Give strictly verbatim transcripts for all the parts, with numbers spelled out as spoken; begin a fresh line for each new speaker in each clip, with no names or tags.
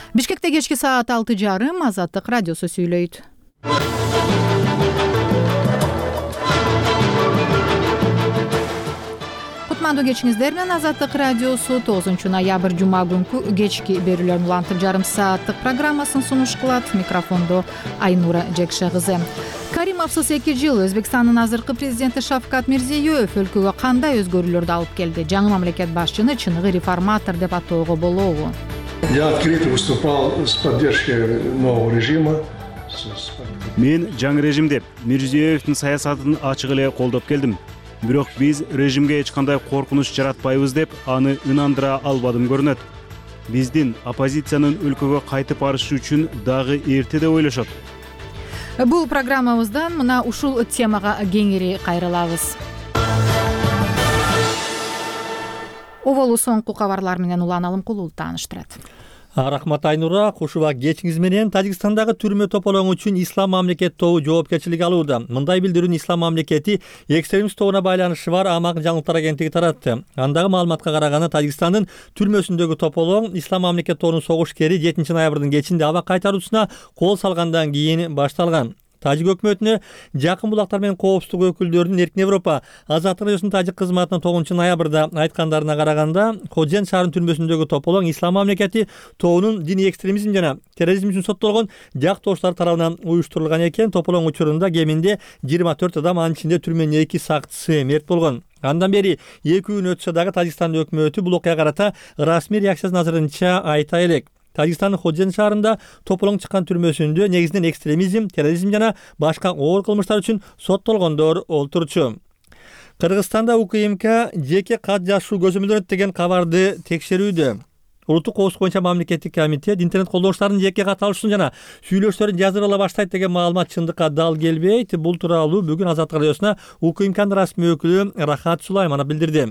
Бишкекте кечки саат алты жарым Азаттык радиосу сүйлөйт. Кутмандуу кечиңиздер менен Азаттык радиосу тогузунчу ноябрь жума күнкү кечки берүүлөрүн улантып жарым сааттык программасын сунуш кылат. Микрофондо Айнура Жекше кызы. Каримовсуз эки жыл Өзбекстандын азыркы президенти Шавкат Мирзиёев өлкөгө кандай өзгөрүүлөрдү алып келди? Жаңы мамлекет башчыны чыныгы реформатор деп атоого болобу?
Я открыто выступал с поддержкой нового режима.
Мен жаңы режимде Мирзиёевдин саясатын ачык эле колдоп келдим. Бирок биз режимге эч кандай коркунуч жаратпайбыз деп аны ынандыра албадым көрүнөт. Биздин оппозициянын өлкөгө кайтып барышы үчүн дагы эрте деп ойлошот.
Бул программабыздан мына ушул темага кеңири кайрылабыз. Оволу соңку кабарлар менен Улан Алымкулов тааныштырат.
Рахмат Айнура, кушуба кечиңиз менен Тажикстандагы түрмө тополоңу үчүн Ислам мамлекет тобу жоопкерчилик алууда. Мындай билдирүүнү Ислам мамлекети экстремист тобуна байланышы бар Амак жаңылыктар агенттиги таратты. Андагы маалыматка караганда Тажикстандын түрмөсүндөгү тополоң Ислам мамлекет тобунун согушкери жетинчи ноябрдын кечинде аба кайтаруусуна кол салгандан кийин башталган. Тажик өкмөтүнө жакын булактар менен коопсуздук өкүлдөрүнүн Эркин Европа азаттык радиосунун Тажик кызматына тогузунчу ноябрда айткандарына караганда, Кожен шаарынын түрмөсүндөгү тополоң Ислам мамлекети тобунун диний экстремизм жана терроризм үчүн соттолгон жактоошулар тарабынан уюштурулган экен. Тополоң учурунда кеминде жыйырма төрт адам, анын ичинде түрмөнүн эки сакчысы мерт болгон. Андан бери эки күн өтсө дагы Тажикстан өкмөтү бул окуяга карата расмий реакциясын азырынча айта элек. Тажикстандын Ходжен шаарында тополоң чыккан түрмөсүндө негизинен экстремизм, терроризм жана башка оор кылмыштар үчүн соттолгондор олтурчу. Кыргызстанда УКМК жеке кат жазышуу көзөмөлдөнөт деген кабарды текшерүүдө. Улуттук коопсуздук боюнча мамлекеттик комитет интернет колдонуучулардын жеке кат алышын жана сүйлөшүүлөрүн жаздыра баштайт деген маалымат чындыкка дал келбейт. Бул тууралуу бүгүн Азаттык радиосуна УКМКнын расмий өкүлү Рахат Сулайманов билдирди.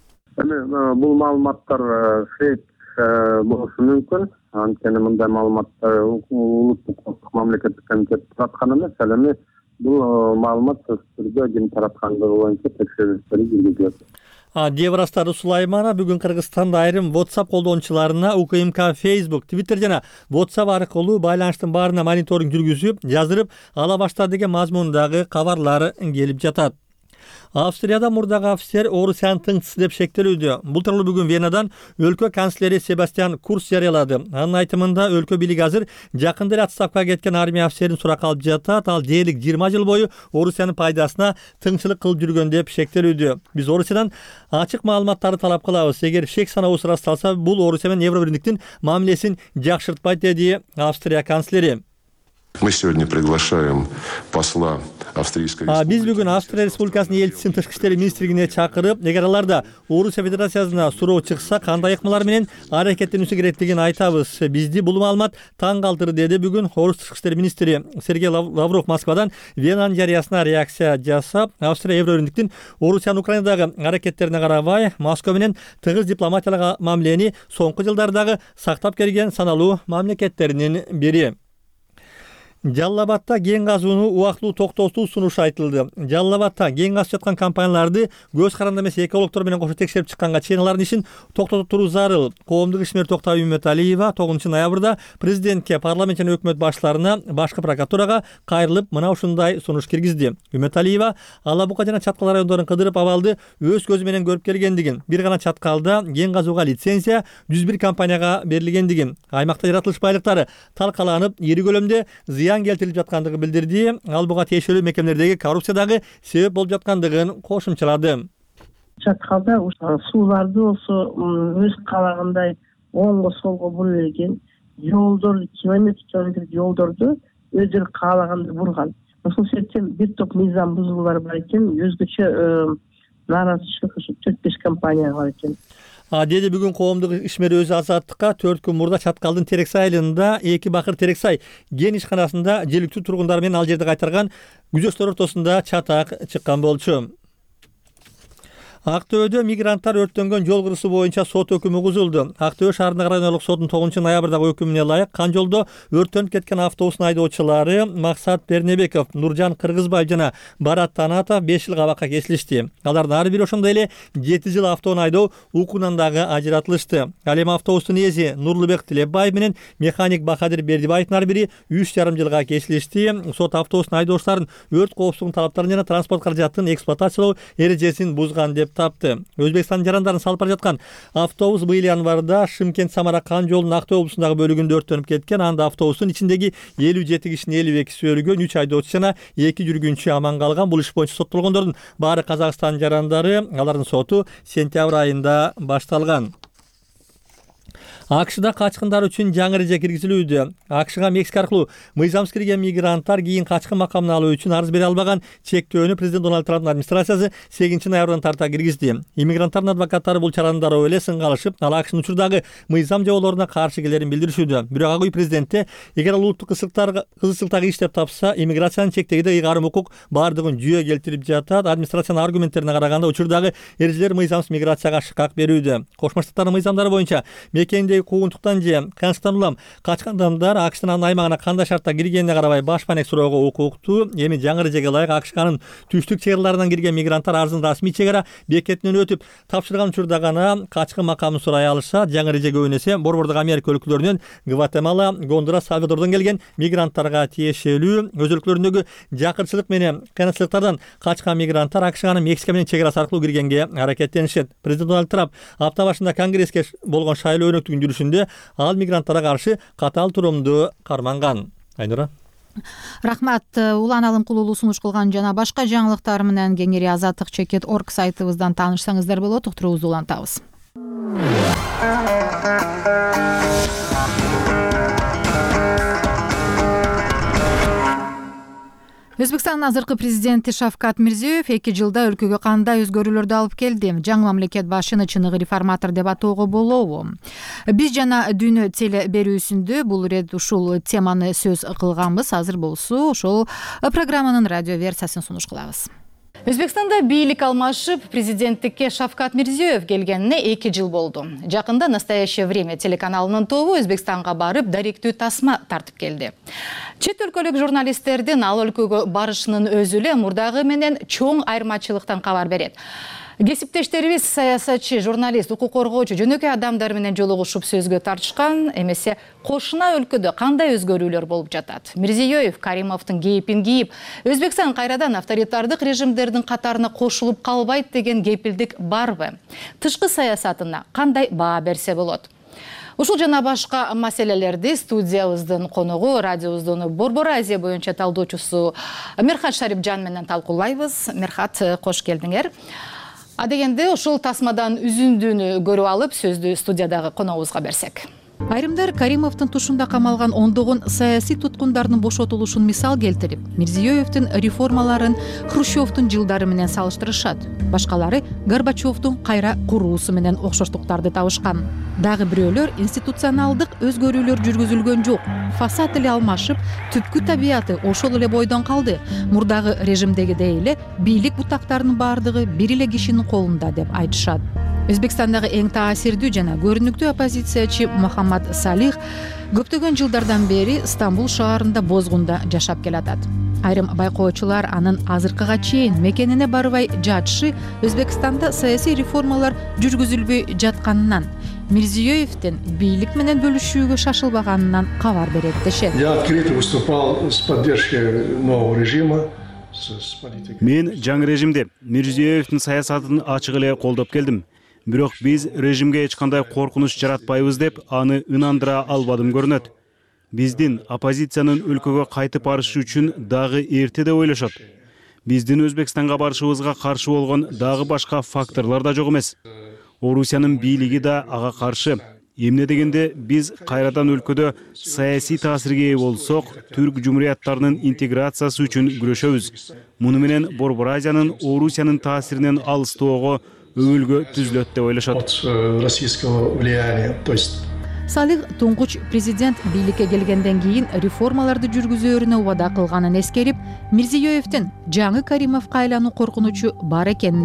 Бул маалыматтар фейк болушу мүмкүн. Анткени мындай маалыматтар улуттук мамлекеттик комитет тараткан эмес, ал эми бул маалымат түрдө ким тараткандыгы боюнча текшерүүлөр жүргүзүлөт.
Деврастары Сулаймана бүгүн Кыргызстанда айрым WhatsApp колдонуучуларына УКМК Facebook, Twitter жана WhatsApp аркылуу байланыштын баарына мониторинг жүргүзүп, жаздырып ала баштады деген мазмундагы кабарлар келип жатат. Австрияда мурдагы офицер Орусиянын тыңчысы деп шектелүүдө. Бул тууралуу бүгүн Венадан өлкө канцлери Себастьян Курц жарыялады. Анын айтымында өлкө бийлиги азыр жакында эле отставкага кеткен армия офицерин суракка алып жатат. Ал дээрлик жыйырма жыл бою Орусиянын пайдасына тыңчылык кылып жүргөн деп шектелүүдө. Биз Орусиядан ачык маалыматтарды талап кылабыз. Эгер шек санабыбыз ырасталса, бул Орусия менен Евробирликтин мамилесин жакшыртпайт, деди Австрия канцлери.
Мы сегодня приглашаем посла Австрийской Республики.
Биз бүгүн Австрия Республикасынын элчисин тышкы иштер министрлигине чакырып, эгер аларда Орусия Федерациясына суроо чыкса, кандай ыкмалар менен аракеттенүүсү керектигин айтабыз. Бизди бул маалымат таң калтырды, деди бүгүн Орус тышкы иштер министри Сергей Лавров Москвадан Венанын жарыясына реакция жасап, Австрия Евробирликтин Орусиянын Украинадагы аракеттерине карабай, Москва менен тыгыз дипломатиялык мамилени соңку жылдардагы сактап келген саналуу мамлекеттеринин бири. Жалал Абадта кен казууну убактылуу токтотуу сунушу айтылды. Жалал Абадта кен казып жаткан компанияларды көз каранды эмес экологдор менен кошо текшерип чыкканга чейин алардын ишин токтотуп туруу зарыл. Коомдук ишмер Токтогул Үмөталиева тогузунчу ноябрда президентке, парламент жана өкмөт баштарына, башкы прокуратурага кайрылып, мына ушундай сунуш киргизди. Үмөталиева Ала Бука жана Чаткал райондорун кыдырып абалды өз көзү менен көрүп келгендигин, бир гана Чаткалда кен казууга лицензия жүз бир компанияга берилгендигин, аймакта жаратылыш байлыктары талкаланып, ири көлөмдө зыян келтирилип жаткандыгы билдирди. Ал буга тиешелүү мекемелердеги коррупциядагы себеп болуп жаткандыгын кошумчалады.
Чаткалда сууларды болсо өз каалагандай оңго солго бура берген, жолдорду километр километр жолдорду өздөрү каалагандай бурган. Ошол себептен бир топ мыйзам бузуулар бар экен, өзгөчө нааразычылык ушу төрт беш компанияга бар экен.
Деди бүгүн коомдук ишмер өзү Азаттыкка төрт күн мурда Чаткалдын Терексай айылында эки бакыр Терексай кен ишканасында желиктүү тургундар менен ал жерде кайтарган күзөчтөр ортосунда чатак чыккан болчу. Актөбөдө мигранттар өрттөнгөн жол кырсыгы боюнча сот өкүмү кузулду. Актөбө шаарындагы районорлук сотунун тогузунчу ноябрдагы өкүмүнө ылайык Кан жолдо өрттөнүп кеткен автобустун айдоочулары Максат Бернебеков, Нуржан Кыргызбаев жана Барат Танатов беш жыл кабакка кесилишти. Алардын ар бири ошондой эле жети жыл автоунаа айдоо укугунан дагы ажыратылышты. Ал эми автобустун ээси Нурлубек Тилепбаев менен механик Бахадир Бердибаевдин ар бири үч жарым жылга кесилишти. Сот автобустун айдоочуларын өрт коопсуздугунун талаптарын жана транспорт каражатын эксплуатациялоо эрежесин бузган деп тапты. Өзбекстан жарандарын салып бара жаткан автобус быйыл январда Шымкент Самара Кан жолунун Актөө облусундагы бөлүгүндө өрттөнүп кеткен. Анда автобустун ичиндеги элүү жети кишинин элүү экиси өлгөн, үч айдоочу жана эки жүргүнчү аман калган. Бул иш боюнча соттолгондордун баары Казакстан жарандары. Алардын соту сентябрь айында башталган. АКШда качкындар үчүн жаңы эреже киргизилүүдө. АКШга Мексика аркылуу мыйзамсыз кирген мигранттар кийин качкын макамын алуу үчүн арыз бере албаган чектөөнү президент Дональд Трамптын администрациясы сегизинчи ноябрдан тарта киргизди. Иммигранттардын адвокаттары бул чараны дароо эле сынга алышып, ал АКШнын учурдагы мыйзам жоболоруна каршы келерин билдиришүүдө. Бирок ак үй президенти эгер ал улуттук кызыкчылыктагы иш деп тапса, иммиграциянын чектегиде ыйгарым укук бардыгын жүйө келтирип жатат. Администрациянын аргументтерине караганда учурдагы эрежелер мыйзамсыз миграцияга шыкак берүүдө. Кошмо Штаттардын мыйзамдары боюнча мекенде куугунтуктан же кансыктан улам качкан адамдар АКШтын анын аймагына кандай шартта киргенине карабай баш панек суроого укуктуу. Эми жаңы эрежеге ылайык АКШнын түштүк чегарларынан кирген мигранттар арызын расмий чегара бекетинен өтүп тапшырган учурда гана качкын макамын сурай алышат. Жаңы эреже көбүнесе Борбордук Америка өлкөлөрүнөн Гватемала, Гондурас, Сальвадордон келген мигранттарга тиешелүү. Өз өлкөлөрүндөгү жакырчылык менен кыйынчылыктардан качкан мигранттар АКШга Мексика менен чегарасы аркылуу киргенге аракеттенишет. Президент Дональд Трамп апта башында Конгресске болгон шайлоо өнөктүгүн жүрүшүндө ал мигранттарга каршы катаал турумду карманган. Айнура.
Рахмат. Улан Алымкулуулу сунуш кылган жана башка жаңылыктар менен кеңири азаттык чекит точка орг сайтыбыздан таанышсаңыздар болот. Уктуруубузду улантабыз. Өзбекстандын азыркы президенти Шавкат Мирзиёев эки жылда өлкөгө кандай өзгөрүүлөрдү алып келди? Жаңы мамлекет башчыны чыныгы реформатор деп атоого болобу? Биз жана Дүйнө теле берүүсүндө бул ирет ушул теманы сөз кылганбыз. Азыр болсо ошол программанын радио версиясын сунуш кылабыз. Өзбекстанда бийлик алмашып, президенттикке Шавкат Мирзиёев келгенине эки жыл болду. Жакында «Настоящее время» телеканалынын тобу Өзбекстанга барып, даректүү тасма тартып келди. Чет өлкөлүк журналисттердин ал өлкөгө барышынын өзү эле мурдагы менен чоң айырмачылыктан кабар берет. Кесиптештерибиз саясатчы, журналист, укук коргоочу, жөнөкөй адамдар менен жолугушуп сөзгө тартышкан. Эмесе кошуна өлкөдө кандай өзгөрүүлөр болуп жатат? Мирзиёев Каримовдун кейпин кийип, Өзбекстан кайрадан авторитардык режимдердин катарына кошулуп калбайт деген кепилдик барбы? Тышкы саясатына кандай баа берсе болот? Ушул жана башка маселелерди студиябыздын коногу, радиобуздун Борбор Азия боюнча талдоочусу Мерхат Шарипжан менен талкуулайбыз. Мерхат, кош келдиңер. А дегенде ушул тасмадан үзүндүүнү көрүп алып, сөздү студиядагы коногубузга берсек. Айрымдар Каримовдун тушунда камалган ондогон саясий туткундардын бошотулушун мисал келтирип, Мирзиёевдин реформаларын Хрущевдун жылдары менен салыштырышат. Башкалары Горбачевдун кайра куруусу менен окшоштуктарды табышкан. Дагы бирөөлөр институционалдык өзгөрүүлөр жүргүзүлгөн жок. Фасад эле алмашып, түпкү табияты ошол эле бойдон калды. Мурдагы режимдегидей эле бийлик бутактарынын баардыгы бир эле кишинин колунда деп айтышат. Өзбекстандагы эң таасирдүү жана көрүнүктүү оппозициячы Мухаммад Салих көптөгөн жылдардан бери Стамбул шаарында бозгунда жашап келатат. Айрым байкоочулар анын азыркыга чейин мекенине барбай жатышы Өзбекстанда саясий реформалар жүргүзүлбөй жатканынан, Мирзиёевдин бийлик менен бөлүшүүгө шашылбаганынан кабар берет дешет.
Я открыто выступал с поддержкой нового режима.
Мен жаңы режимде Мирзиёевдин саясатын ачык эле колдоп келдим. Бирок биз режимге эч кандай коркунуч жаратпайбыз деп аны ынандыра албадым көрүнөт. Биздин оппозициянын өлкөгө кайтып барышы үчүн дагы эрте деп ойлошот. Биздин Өзбекстанга барышыбызга каршы болгон дагы башка факторлор да жок эмес. Орусиянын бийлиги да ага каршы. Эмне дегенде биз кайрадан өлкөдө саясий таасирге ээ болсок, түрк жумурияттарынын интеграциясы үчүн күрөшөбүз. Муну менен Борбор Азиянын Орусиянын таасиринен алыстоого өбүлгө түзүлөт деп ойлошот.
Российского влияния, то есть
Салих туңгуч президент бийликке келгенден кийин реформаларды жүргүзөөрүнө убада кылганын эскерип, Мирзиёевдин жаңы Каримовго айлануу коркунучу бар экенине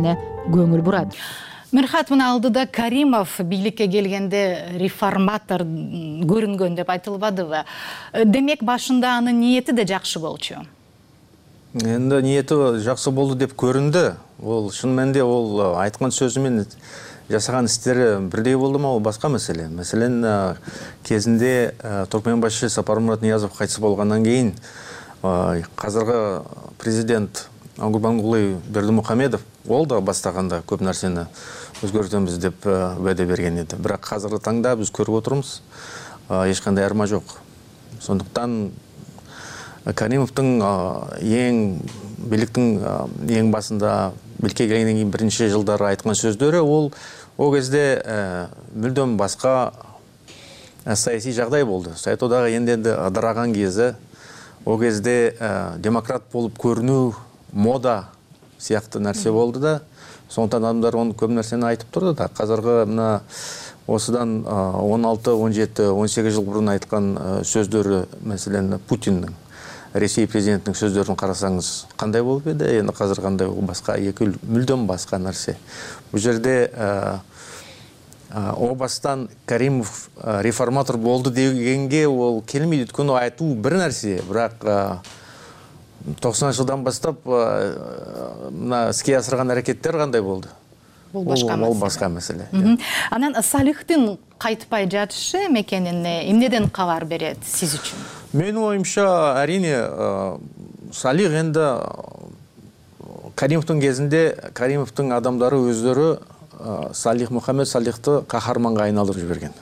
көңүл бурат. Мирхат, мына алдыда Каримов бийликке келгенде реформатор көрүнгөн деп айтылбадыбы? Демек башында анын ниети де жакшы болчу.
Енді ниети жақсы болды деп көрінді. Ол шын мәнінде ол айтқан сөзі мен жасаған істері бірдей болды ма, ол басқа мәселе. Мәселен, кезінде Түркменбашы Сапармұрат Ниязов қайтыс болғаннан кейін қазіргі президент Гурбангулы Бердімұхамедов ол да бастағанда көп нәрсені өзгертеміз деп уәде берген еді. Бірақ қазіргі таңда біз көріп отырмыз, ешқандай айырма жоқ. Сондықтан Каримовтың ең биліктің ең басында билікке келгеннен кейін бірінші жылдары айтқан сөздері ол о кезде мүлдем басқа саяси жағдай болды. Совет одағы енді ыдыраған кезі, о кезде демократ болып көріну мода сияқты нәрсе болды да. Сондықтан адамдар оны көп нәрсені айтып тұрды да. Қазіргі мына осыдан он алты, он жеті, он сегіз жыл бұрын айтқан сөздері, мәселен Путиннің, Ресей президентінің сөздерін қарасаңыз қандай болып еді, енді қазір қандай ол басқа, екі мүлдем басқа нәрсе. Бұл жерде о бастан Каримов реформатор болды дегенге ол келмейді, өйткені айту бір нәрсе, бірақ тоқсаныншы жылдан бастап мына іске асырған әрекеттер қандай болды?
Бұл басқа мәселе.
Ол басқа мәселе.
Анан Салихтин қайтпай жатышы мекеніне эмнеден хабар береді сіз үшін?
Менің ойымша, әрине, Салих енді Каримовтың кезінде Каримовтың адамдары өздері Салих Мұхаммед Салихты қаһарманға айналдырып жіберген.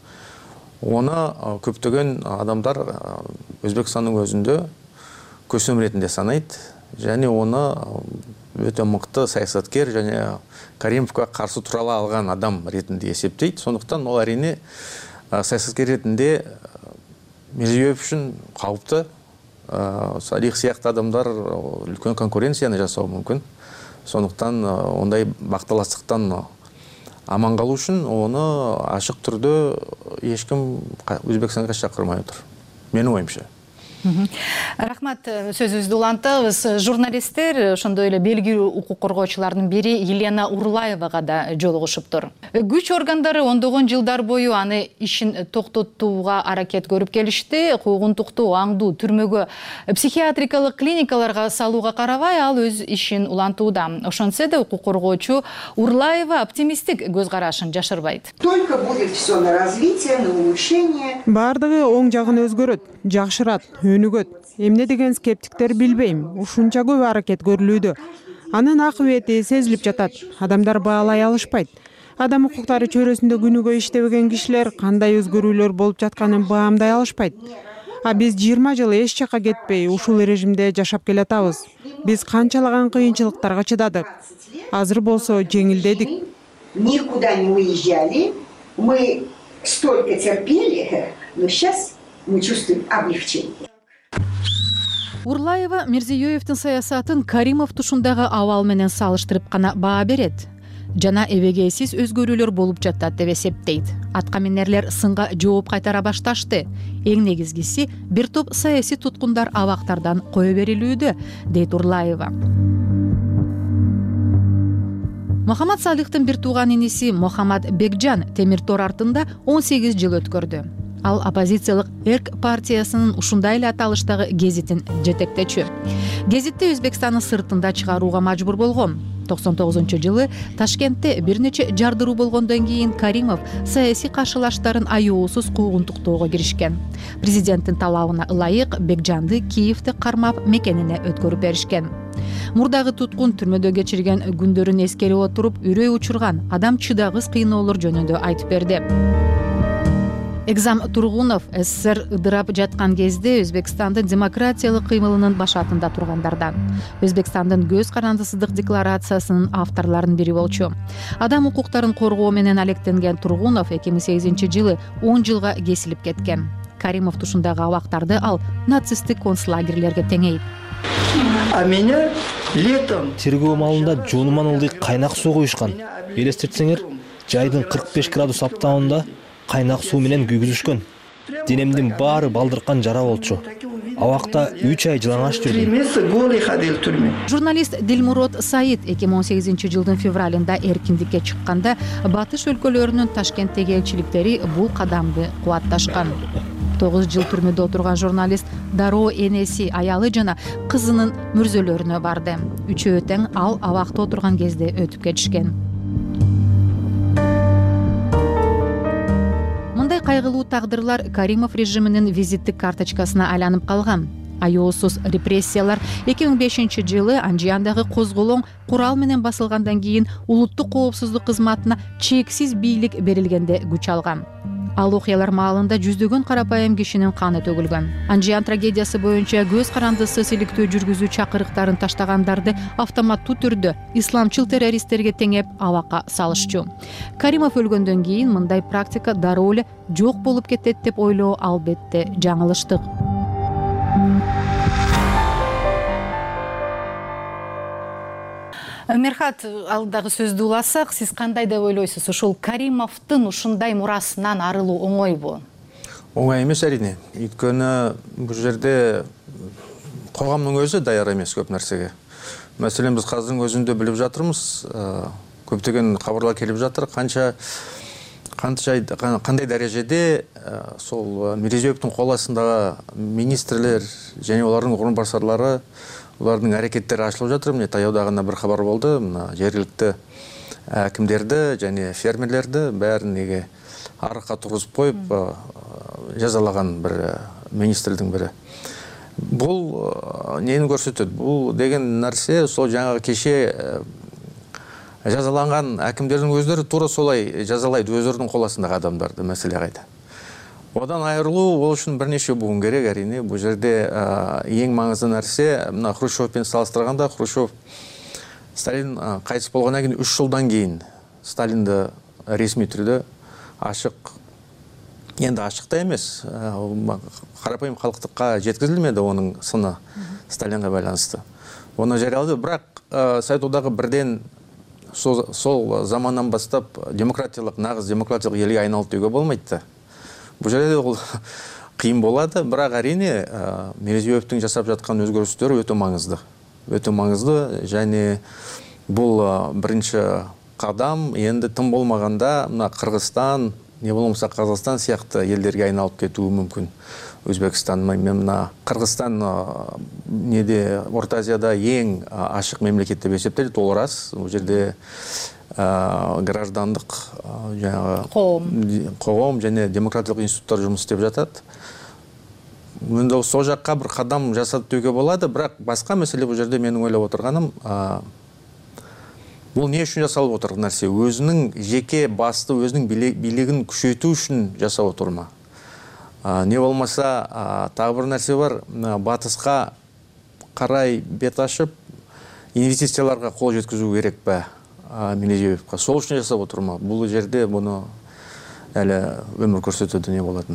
Оны көптеген адамдар Өзбекстанның өзінде көсем ретінде санайды, және оны өте мықты саясаткер және Каримовқа қарсы туралы алған адам ретінде есептейді. Сондықтан ол әрине саясаткер ретінде Мирзиёев үшін қауіпті. Салих сияқты адамдар үлкен конкуренцияны жасау мүмкін. Сондықтан ондай бақталастықтан аман қалу үшін оны ашық түрде ешкім Өзбекстанға шақырмай отыр. Менің ойымша.
Рахмат, сөзіңізді улантабыз. Журналисттер ошондой эле белгилүү укук коргоочулардын бири Елена Урлаевага да жолугушуп тур. Күч органдары ондогон жылдар бою аны ишин токтотууга аракет көрүп келишти. Куугунтукту аңдуу түрмөгө психиатрикалык клиникаларга салууга карабай ал өз ишин улантууда. Ошонсо да укук коргоочу Урлаева оптимисттик көз карашын жашырбайт.
Только будет все на развитие, на улучшение.
Бардыгы оң жагын өзгөрөт, жакшырат, өнүгөт. Эмне деген скептиктер билбейм. Ушунча көп аракет көрүлүүдө. Анын акыбети сезилип жатат. Адамдар баалай алышпайт. Адам укуктары чөйрөсүндө күнүгө иштебеген кишилер кандай өзгөрүүлөр болуп жатканын баамдай алышпайт. А биз жыйырма жыл эч жакка кетпей ушул режимде жашап келатабыз. Биз канчалаган кыйынчылыктарга чыдадык. Азыр болсо жеңилдедик.
Никуда не уезжали. Мы столько терпели, но сейчас мы чувствуем облегчение.
Урлаева Мирзиёевдин саясатын Каримов тушундагы абал менен салыштырып гана баа берет. Жана эбегейсиз өзгөрүүлөр болуп жатат деп эсептейт. Аткаминерлер сынга жооп кайтара башташты. Эң негизгиси бир топ саясий туткундар абактардан кое берилүүдө, дейт Урлаева. Мохаммад Салихтын бир тууган иниси Мохаммад Бекжан темир тор артында он сегиз жыл өткөрдү. Ал оппозициялык Эрк партиясынын ушундай эле аталыштагы гезитин жетектечү. Гезитти Өзбекстандын сыртында чыгарууга мажбур болгон. токсон тогузунчу жылы Ташкентте бир нече жардыруу болгондон кийин Каримов саясий каршылаштарын аюусуз куугунтуктоого киришкен. Президенттин талабына ылайык Бекжанды Киевде кармап мекенине өткөрүп беришкен. Мурдагы туткун түрмөдө кечирген күндөрүн эскере отуруп, үрөй учурган, адам чыдагыс кыйноолор жөнүндө айтып берди. Экзам Тургунов СССР ыдырап жаткан кезде Өзбекстандын демократиялык кыймылынын башатында тургандардан. Өзбекстандын көз карандысыздык декларациясынын авторлорунун бири болчу. Адам укуктарын коргоо менен алектенген Тургунов эки миң сегизинчи жылы он жылга кесилип кеткен. Каримов тушундагы абактарды ал нацисттик концлагерлерге теңейт.
А меня летом
тергөө маалында жонуман ылдый кайнак суу куюшкан. Элестетсеңер, жайдын кырк беш градус аптабында кайнак суу менен күйгүзүшкөн. Денемдин баары балдыркан жара болчу. Абакта үч ай жалаңаш
Три
жүрдүм.
месяца голый ходил в тюрьме.
Журналист Дилмурод Саид эки миң он сегизинчи жылдын февралында эркиндикке чыкканда батыш өлкөлөрүнүн Ташкенттеги элчиликтери бул кадамды кубатташкан. тогуз жыл түрмөдө отурган журналист Дароо энеси, аялы жана кызынын мүрзөлөрүнө барды. Үчөө тең ал абакта отурган кезде өтүп кетишкен. Мындай кайгылуу тагдырлар Каримов режиминин визиттик карточкасына айланып калган. Аяосуз репрессиялар эки миң бешинчи жылы Анжияндагы козголоң курал менен басылгандан кийин улуттук коопсуздук кызматына чексиз бийлик берилгенде күч алган. Ал окуялар маалында жүздөгөн карапайым кишинин каны төгүлгөн. Анжиян трагедиясы боюнча көз карандысы силиктөө жүргүзүү чакырыктарын таштагандарды автоматтуу түрдө исламчыл террористтерге теңеп абакка салышчу. Каримов өлгөндөн кийин мындай практика дароо эле жок болуп кетет деп ойлоо албетте жаңылыштык. Мерхат, алдагы сөздү уласак, сиз кандай деп ойлойсуз? Ушул Каримовдун ушундай мурасынан арылуу оңойбу?
Оңой эмес әрине. Өйткөнү бул жерде коомдун өзү даяр эмес көп нерсеге. Мәселен, биз казырдын өзүндө билип жатырмыз, көптөгөн кабарлар келип жатыр, канча кандай дарежеде сол Мирзиёевдун кол астындагы министрлер және олардын орун басарлары улардын аракеттери ачылып жатыр. Мына таяуда гана бир кабар болду. Мына жергиликтүү акимдерди және фермерлерди бәрин неге арыкка тургузуп коюп жазалаган бир министрдин бири. Бул нени көрсөтөт? Бул деген нерсе сол жаңагы кеше жазаланган акимдердин өздөрү туура солай жазалайт өздөрүнүн кол астындагы адамдарды. Маселе кайда? Одан айырылуу ол үчүн бир нече буын керек, әрине. Бул жерде эң маңызды нерсе, мына Хрущевпен салыштырганда, Хрущев Сталин кайтыс болгондон кийин үч жылдан кийин Сталинди ресми түрдө ашык, енді ашык да эмес, карапайым калктыкка жеткизилмеди онун сыны Сталинге байланысты. Оны жарыялады, бирок Совет одағы бірден сол замандан бастап демократиялык, нагыз демократиялык элге айналып деуге болмайды. Бұл жерде ол қиын болады, бірақ әрине Мирзиёевтің жасап жатқан өзгөрістері өте маңызды. Өте маңызды, және бұл бірінші қадам, енді тым болмағанда мына Қырғызстан, не болмаса Қазақстан сияқты елдерге айналып кетуі мүмкін. Өзбекстан, мына Қырғызстан неде Орта Азияда ең ашық мемлекет деп есептеледі, ол рас. Бұл жерде граждандық қоғам және демократиялық институттар жұмыс істеп жатады. Енді сол жаққа бір қадам жасады деуге болады, бірақ басқа мәселе бұл жерде менің ойлап отырғаным, бұл не үшін жасалып отыр нәрсе? Өзінің жеке басты, өзінің билігін күшейту үшін жасап отыр ма? Не болмаса, тағы бір нәрсе бар, батысқа қарай бет ашып, инвестицияларға қол жеткізу керек пе? Мирзиёевқа. Сол үшін жасап отыр ма? Бұл жерде бұны әлі өмір көрсетуді не болатын.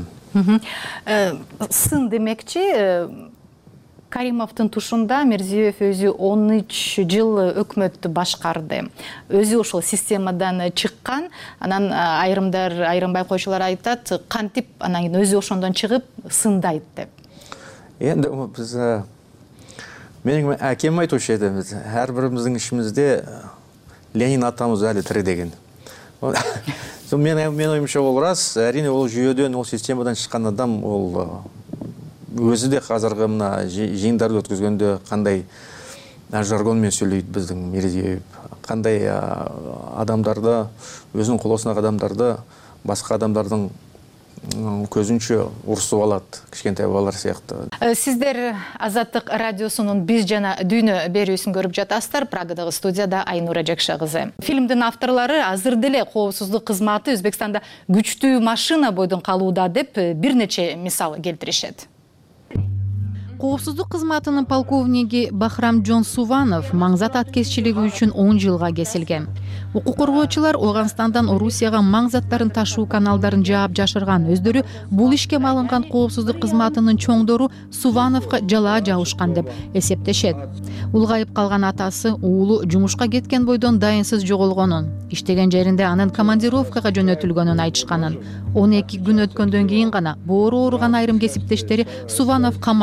Сын демекчи, Каримовдун тушунда Мирзиёев өзү он үч жыл өкмөттү башкарды. Өзү ошол системадан чыккан, анан айрымдар, айрым байкоочулар айтат, кантип анан өзү ошондон чыгып сындайт деп.
Енді биз менин акем айтуучу эди, ар бирибиздин ишимизде Ленин атамыз әлі тірі деген. Мен ойымша ол рас, әрине ол жүйеден, ол системадан шыққан адам, ол өзі де қазіргі мына жиындарды өткізгенде қандай жаргонмен сөйлейді біздің Мирзиёев, қандай адамдарды, өзінің қолосындағы адамдарды, басқа адамдардың көзінше ұрсып алады, кішкентай балалар сияқты.
Сиздер Азаттык радиосунун биз жана дүйнө берүүсүн көрүп жатасыздар. Прагадагы студияда Айнура Жекше кызы. Фильмдин авторлору азыр деле коопсуздук кызматы Өзбекстанда күчтүү машина бойдон калууда деп бир нече мисал келтиришет. Коопсуздук кызматынын полковниги Бахрамжон Суванов маңзат аткезчилиги үчүн он жылга кесилген. Укук коргоочулар Оганстандан Орусияга маңзаттарын ташуу каналдарын жаап жашырган өздөрү бул ишке малынган коопсуздук кызматынын чоңдору Сувановго жалаа жабышкан деп эсептешет. Улгайып калган атасы уулу жумушка кеткен бойдон дайынсыз жоголгонун, иштеген жеринде анын командировкага жөнөтүлгөнүн айтышканын. он эки күн өткөндөн кийин гана боору ооруган айрым кесиптештери Суванов камакка алынган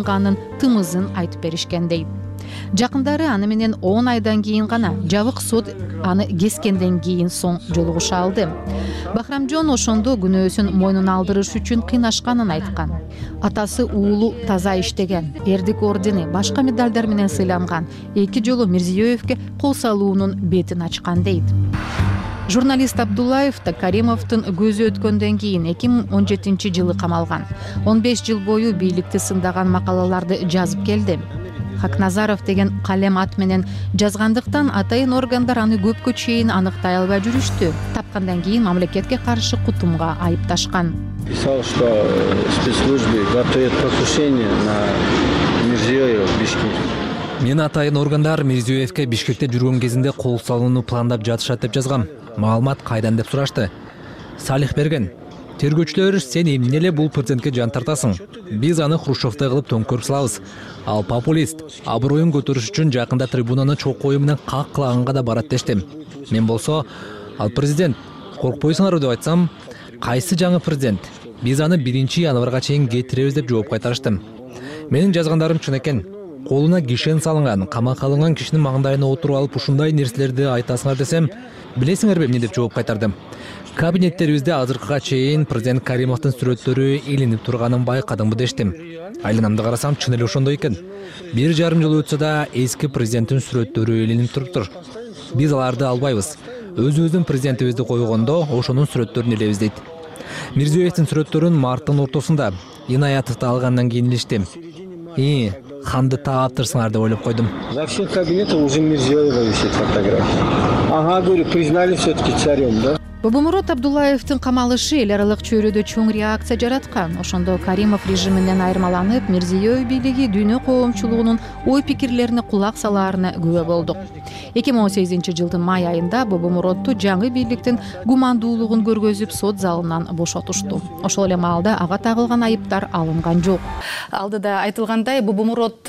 кылынганын тымызын айтып беришкен дейт. Жакындары аны менен он айдан кийин гана жабык сот аны кескенден кийин соң жолугуша алды. Бахрамжон ошондо күнөөсүн мойнуна алдырыш үчүн кыйнашканын айткан. Атасы уулу таза иштеген, эрдик ордени, башка медалдар менен сыйланган. Эки жолу Мирзиёевке кол салуунун бетин ачкан дейт. Журналист Абдуллаев да Каримовдун көзү өткөндөн кийин эки миң он жетинчи жылы камалган. он беш жыл бою бийликти сындаган макалаларды жазып келди. Хакназаров деген калем ат менен жазгандыктан атайын органдар аны көпкө чейин аныктай албай жүрүштү. Тапкандан кийин мамлекетке каршы кутумга айыпташкан.
Писал, что спецслужбы готовят покушение на Мирзиёева в Бишкеке.
Мен атайын органдар Мирзиёевке Бишкекте жүргөн кезинде кол салууну пландап жатышат деп жазгам. Маалымат кайдан деп сурашты. Салих берген. Тергөөчүлөр сен эмне эле бул президентке жан тартасың? Биз аны Хрущевтой кылып төңкөрүп салабыз. Ал популист аброюн көтөрүш үчүн жакында трибунаны чокою менен как кылаганга да барат дештим. Мен болсо, ал президент коркпойсуңар деп айтсам, кайсы жаңы президент? Биз аны биринчи январга чейин кетиребиз деп жооп кайтарыштым. Менин жазгандарым чын экен. Колуна кишен салынган, камакка алынган кишинин маңдайына отуруп алып ушундай нерселерди айтасыңар десем, билесиңерби эмне деп жооп кайтардым. Кабинеттерибизде азыркыга чейин президент Каримовдун сүрөттөрү илинип турганын байкадыңбы дештим. Айланамды карасам чын эле ошондой экен. Бир жарым жыл өтсө да эски президенттин сүрөттөрү илинип туруптур. Биз аларды албайбыз. Өзүбүздүн президентибизди койгондо ошонун сүрөттөрүн илебиз дейт. Мирзиёевдин сүрөттөрүн марттын ортосунда Инаятовду алгандан кийин илиштим. И ханды тааптырсыңар деп ойлоп койдум.
За всем кабинетом уже Мирзиёева висит фотография. Ага, говорю, признали все-таки царем, да?
Бобомурод Абдуллаевдин камалышы эл аралык чөйрөдө чоң реакция жараткан. Ошондо Каримов режиминен айырмаланып, Мирзиёев бийлиги дүйнө коомчулугунун ой пикирлерине кулак салаарына күбө болдук. эки миң он сегизинчи жылдын май айында Бобомуродду жаңы бийликтин гумандуулугун көргөзүп сот залынан бошотушту. Ошол эле маалда ага тагылган айыптар алынган жок. Алдыда айтылгандай, Бобомурод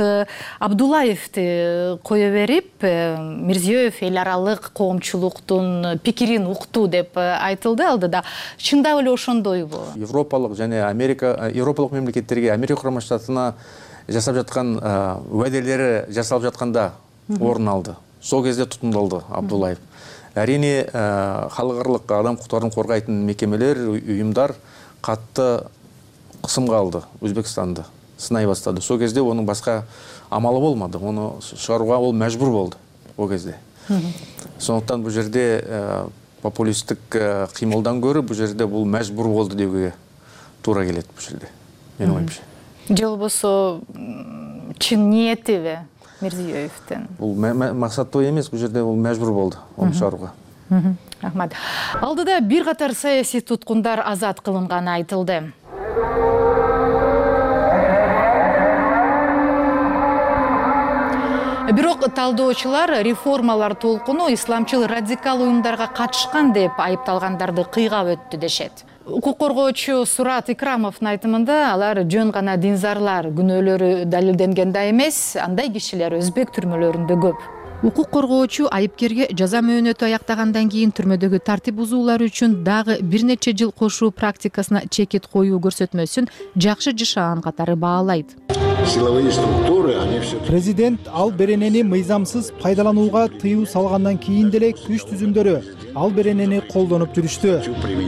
Абдуллаевди кое берип, Мирзиёев эл аралык коомчулуктун пикирин укту деп айтылды алдыда. Чындап эле ошондойбу?
Европалык жана Америка, Европалык мемлекеттерге, Америка Курама Штатына жасап жаткан уәделери жасалып жатканда орун алды. Сол кезде тутумдалды Абдуллаев. Әрине, халыкаралык адам укуктарын коргайтын мекемелер, уюмдар катты кысымга алды Өзбекстанды, сынай баштады. Сол кезде онун башка амалы болмады. Оны чыгарууга ол мәжбүр болду ол кезде. Сондуктан бул жерде популисттик кыймылдан көрүп, бул жерде бул мәжбүр болду деуге туура келет бул жерде. Менин оюмча.
Же болбосо чын ниетиби Мирзиёевдин?
Бул максаттуу эмес, бул жерде бул мәжбүр болду оны чыгарууга.
Рахмат. Алдыда бир катар саясий туткундар азат кылынганы айтылды. Бирок талдоочулар реформалар толкуну исламчыл радикал уюмдарга катышкан деп айыпталгандарды кыйгап өттү дешет. Укук коргоочу Сурат Икрамовдун айтымында алар жөн гана динзарлар, күнөөлөрү далилденген да эмес, андай кишилер өзбек түрмөлөрүндө көп. Укук коргоочу айыпкерге жаза мөөнөтү аяктагандан кийин түрмөдөгү тартип бузуулар үчүн дагы бир нече жыл кошуу практикасына чекит коюу көрсөтмөсүн жакшы жашаган катары баалайт.
Президент ал беренени мыйзамсыз пайдаланууга тыюу салгандан кийин деле күч түзүмдөрү ал беренени колдонуп жүрүштү.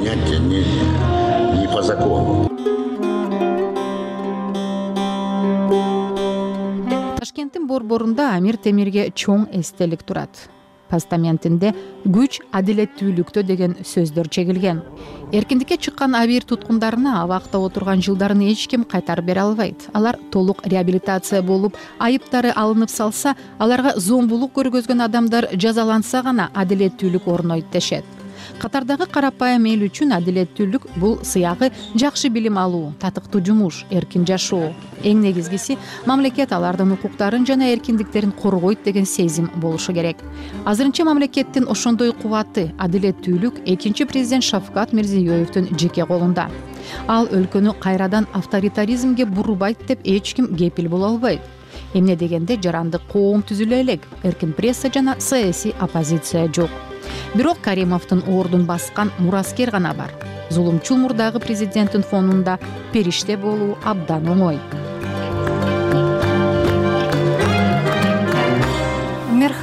Ташкенттин борборунда Амир Темирге чоң эстелик турат. Постаментинде күч адилеттүүлүктө деген сөздөр чегилген. Эркиндикке чыккан Амир туткундарына абакта отурган жылдарын эч ким кайтарып бере албайт. Алар толук реабилитация болуп, айыптары алынып салса, аларга зомбулук көргөзгөн адамдар жазаланса гана адилеттүүлүк орнойт дешет. Катардагы карапайым эл үчүн адилеттүүлүк бул сыягы жакшы билим алуу, татыктуу жумуш, эркин жашоо. Эң негизгиси мамлекет алардын укуктарын жана эркиндиктерин коргойт деген сезим болушу керек. Азырынча мамлекеттин ошондой кубаты, адилеттүүлүк экинчи президент Шавкат Мирзиёевдин жеке колунда. Ал өлкөнү кайрадан авторитаризмге бурбайт деп эч ким кепил боло албайт. Эмне дегенде жарандык коом түзүлө элек, эркин пресса жана саясий оппозиция жок. Бирок Каримовдун ордун баскан мураскер гана бар. Зулумчул мурдагы президенттин фонунда периште болуу абдан оңой.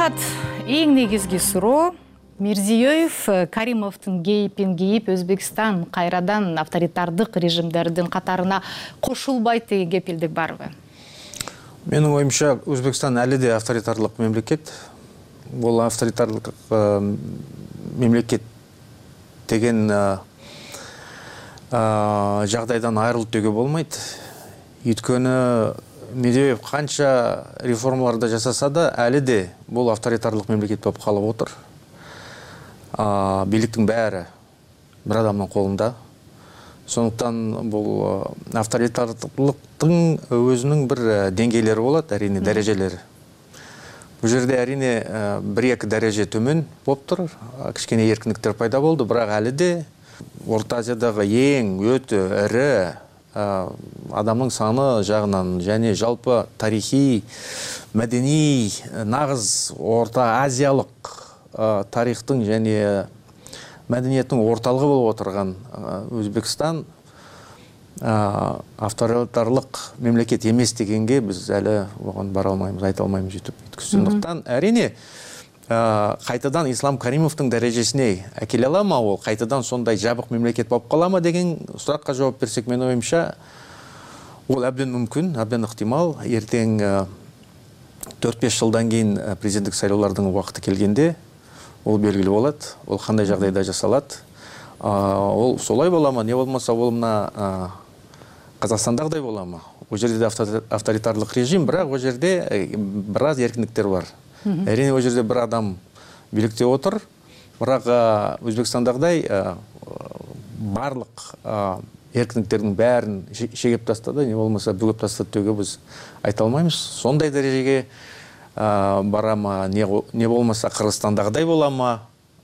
Мерхат, эң негизги суроо, Мирзиёев Каримовдун кейипин кийип Өзбекстан кайрадан авторитардык режимдердин катарына кошулбайт деген кепилдик барбы?
Менин оюмча, Өзбекстан әлі де авторитарлык мемлекет. Бул авторитарлык мемлекет деген жагдайдан айрылып деуге болмайт. Өйткөнү Медведев канча реформаларды жасаса да, әлі де бул авторитарлык мемлекет болуп калып отур. Бийликтин баары бир адамдын колунда. Сондуктан бул авторитарлыктын өзүнүн бир деңгейлери болот, әрине дәрежелери. Бул жерде әрине бир-эки дәреже төмөн болуптур, кичкене эркиндиктер пайда болду, бирок әлі де Орта Азиядагы эң өтө ири адамның саны жағынан және жалпы тарихи, мәдени, нағыз Орта Азиялық тарихтың және мәдениеттің орталығы болып отырған Өзбекстан авторитарлық мемлекет емес дегенге біз әлі оған бара алмаймыз, айта алмаймыз жетіп. Сондықтан әрине қайтадан Ислам Каримовтың дәрежесіне әкеле ала ма, ол қайтадан сондай жабық мемлекет болып қала ма деген сұраққа жауап берсек, мен ойымша, ол әбден мүмкін, әбден ықтимал. Ертең төрт-беш жылдан кейін президенттік сайлаулардың уақыты келгенде ол белгілі болады, ол қандай жағдайда жасалады. Ол солай бола ма, не болмаса ол мына Қазақстандағыдай бола ма? Ол жерде авторитарлық режим, бірақ ол жерде біраз еркіндіктер бар. Әрине, ол жерде бір адам билікте отыр, бірақ Өзбекстандағыдай барлық еркіндіктердің бәрін шегеп тастады, не болмаса бүгіп тастады деуге біз айта алмаймыз. Сондай дәрежеге бара ма, не болмаса Қырғызстандағыдай бола ма,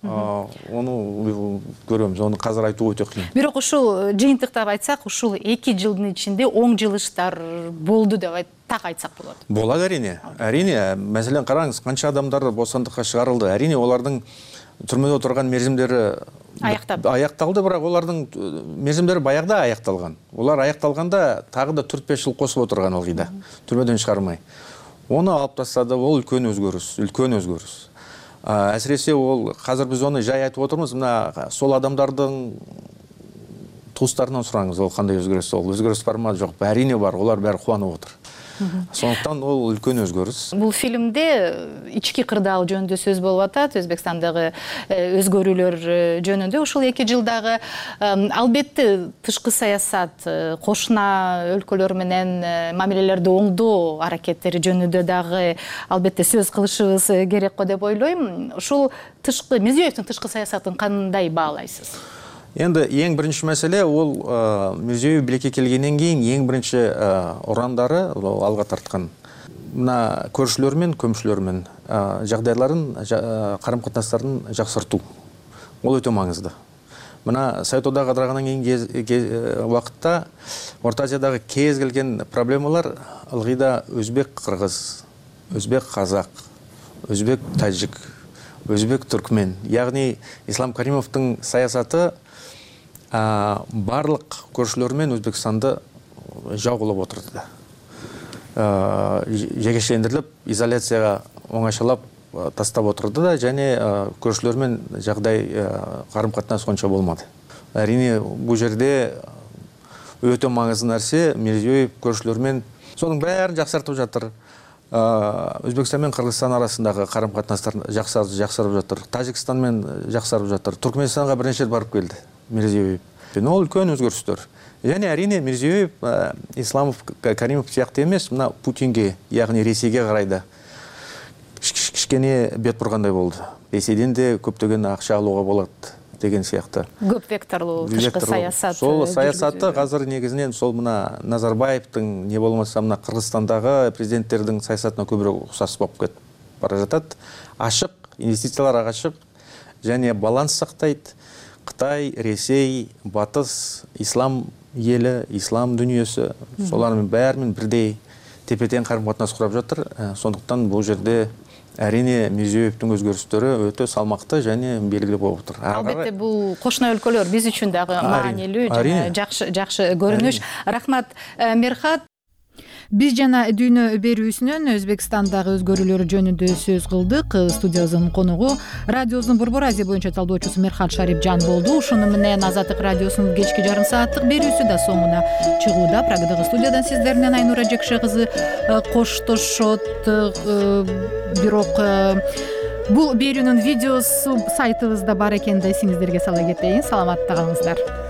оны көреміз, оны қазір айту өте қиын.
Бирок ушул жыйынтыктап айтсак, ушул эки жылдын ичинде оң жылыштар болду деп так айтсак болот.
Болады әрине. Әрине, мәселен қараңыз, қанша адамдар бостандыққа шығарылды. Әрине, олардың түрмеде отырған мерзімдері аяқталды, бірақ олардың мерзімдері баяғыда аяқталған. Олар аяқталғанда тағы да төрт-беш жыл қосып отырған ылғида, түрмеден шығармай. Оны алып тастады, ол үлкен өзгеріс, үлкен өзгеріс. Әсіресе ол, қазір біз оны жай айтып отырмыз, мына сол адамдардың туыстарынан сұраңыз, ол қандай өзгеріс, ол өзгеріс бар ма, жоқ, әрине бар, олар бәрі қуанып отыр. Сондықтан ол үлкен өзгеріс.
Бұл фильмде ички кырдаал жөнүндө сөз болуп атат, Өзбекстандагы өзгөрүүлөр жөнүндө. Ушул эки жылдагы албетте тышкы саясат, кошуна өлкөлөр менен мамилелерди оңдоо аракеттери жөнүндө дагы албетте сөз кылышыбыз керек го деп ойлойм. Ушул тышкы Мирзиёевдин тышкы саясатын кандай баалайсыз?
Енді ең бірінші мәселе, ол Мирзиёев билекке келгеннен кейін ең бірінші ұрандары алға тартқан. Мына көршілермен, көмшілермен жағдайларын, қарым-қатынастарын жақсарту. Ол өте маңызды. Мына Совет одағы ыдырағаннан кейін уақытта Орта Азиядағы кез келген проблемалар ылғида өзбек-қырғыз, өзбек-қазақ, өзбек-тәжік, өзбек-түркмен. Яғни Ислам Каримовтың саясаты барлық көршілермен Өзбекстанды жау қылып отырды. Жекешелендіріліп, изоляцияға оңашалап тастап отырды да, және көршілермен жағдай қарым-қатынас онша болмады. Әрине, бұл жерде өте маңызды нәрсе, Мирзиёев көршілермен соның бәрін жақсартып жатыр. Өзбекстан мен Қырғызстан арасындағы қарым-қатынастар жақсарып жатыр. Тәжікстанмен жақсарып жатыр. Түркменстанға бірнеше рет барып келді Мирзиёев. Ол үлкен өзгерістер. Және әрине Мирзиёев Исламов, Каримов сияқты емес, мына Путинге, яғни Ресейге қарайды кішкене бет бұрғандай болды. Ресейден де көптеген ақша алуға болады деген сияқты.
Көп векторлы тышкы саясат.
Сол саясатты қазір негізінен сол мына Назарбаевтың, не болмаса мына Қырғызстандағы президенттердің саясатына көбірек ұқсас болып кетіп бара жатады. Ашық, инвестициялар ашық және баланс сақтайды. Қытай, Ресей, Батыс, Ислам елі, Ислам дүниесі, солармен бәрімен бірдей тепе-тең қарым-қатынас құрап жатыр. Сондықтан бұл жерде әрине Мирзиёевтің өзгерістері өте салмақты және белгілі болып отыр.
Албетте бұл кошуна өлкөлөр биз үчүн дагы маанилүү жана жакшы көрүнүш. Рахмат, Мерхат. Биз жана дүйнө берүүсүнөн Өзбекстандагы өзгөрүүлөр жөнүндө сөз кылдык. Студиябыздын конугу радиобуздун Борбор Азия боюнча талдоочусу Мерхат Шарипжан болду. Ушуну менен Азаттык радиосунун кечки жарым сааттык берүүсү да соңуна чыгууда. Прагадагы студиядан сиздер менен Айнура Жекше кызы коштошот. Бирок бул берүүнүн видеосу сайтыбызда бар экенин да эсиңиздерге сала кетейин. Саламатта калыңыздар.